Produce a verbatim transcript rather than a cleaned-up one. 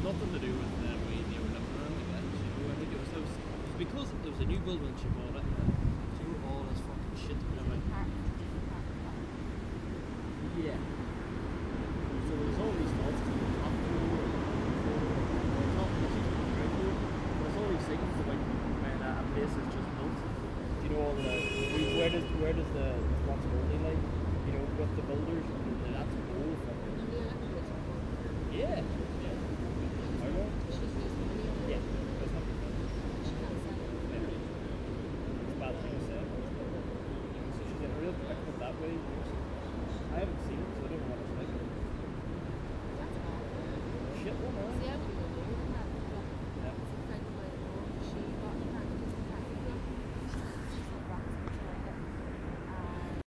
nothing to do with the way they were living around, I guess. You know, I think it was, it was, it was because it was a new building she bought it, and they were all this fucking shit. And I'm like, yeah. So there's all these thoughts to the top of the road, or top of the she's on the ground road. There's all these things about when a place is just built. Do you know all the where does where does the responsibility lie? You know, with the builders, and that's a whole fucking yeah. Yeah. I know. Yeah. That's not good. It's a bad thing to say. So she's in a real predicament that way. I haven't seen it, so I don't know what it's like. Shit, one, man.